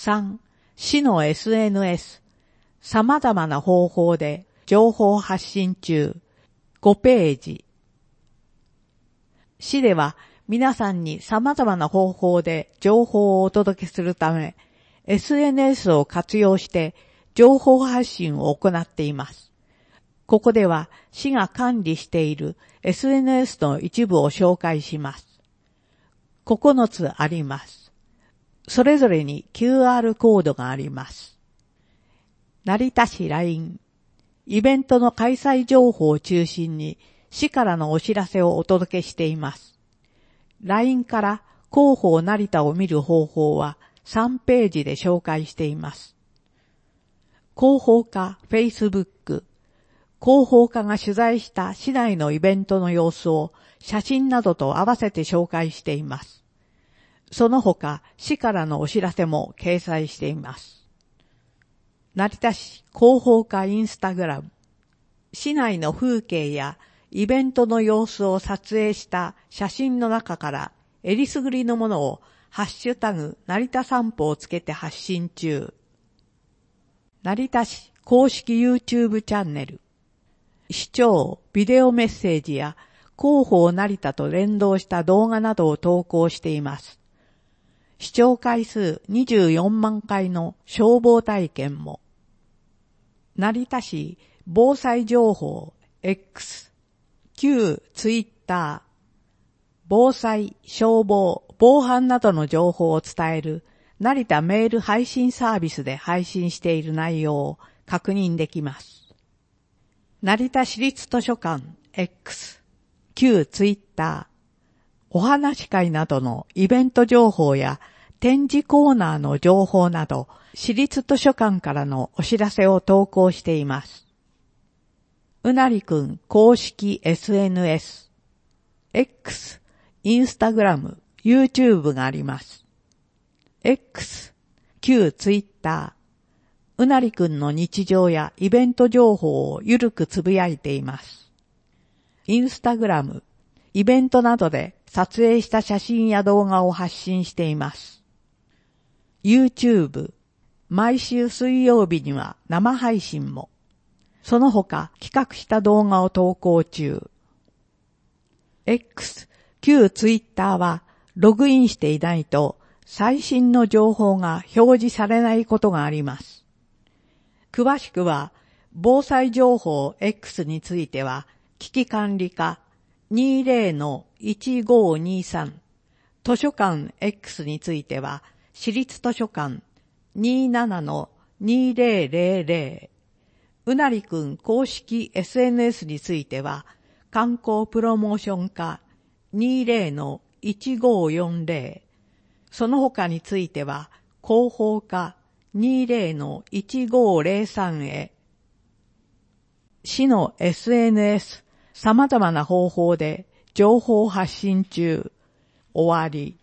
3、市の SNS、様々な方法で情報発信中。5ページ。市では皆さんに様々な方法で情報をお届けするため、SNS を活用して情報発信を行っています。ここでは市が管理している SNS の一部を紹介します。9つあります。それぞれに QR コードがあります。成田市 LINE、イベントの開催情報を中心に市からのお知らせをお届けしています。LINE から広報成田を見る方法は3ページで紹介しています。広報課 Facebook、広報課が取材した市内のイベントの様子を写真などと合わせて紹介しています。その他、市からのお知らせも掲載しています。成田市広報課インスタグラム、市内の風景やイベントの様子を撮影した写真の中からえりすぐりのものをハッシュタグ成田散歩をつけて発信中。成田市公式 YouTube チャンネル、市長ビデオメッセージや広報成田と連動した動画などを投稿しています。視聴回数24万回の消防体験も。成田市防災情報 X、旧ツイッター、防災、消防、防犯などの情報を伝える成田メール配信サービスで配信している内容を確認できます。成田市立図書館 X、旧ツイッター、お話会などのイベント情報や展示コーナーの情報など、市立図書館からのお知らせを投稿しています。うなりくん公式 SNS、X、インスタグラム、YouTube があります。X、旧ツイッター、うなりくんの日常やイベント情報をゆるくつぶやいています。インスタグラム、イベントなどで撮影した写真や動画を発信しています。YouTube、毎週水曜日には生配信も、その他企画した動画を投稿中。X、旧 Twitter はログインしていないと最新の情報が表示されないことがあります。詳しくは防災情報 X については危機管理課 20-1523、図書館 X については市立図書館 27-2000、うなりくん公式 SNS については観光プロモーション課 20-1540、その他については広報課 20-1503 へ。市の SNS、様々な方法で情報発信中。終わり。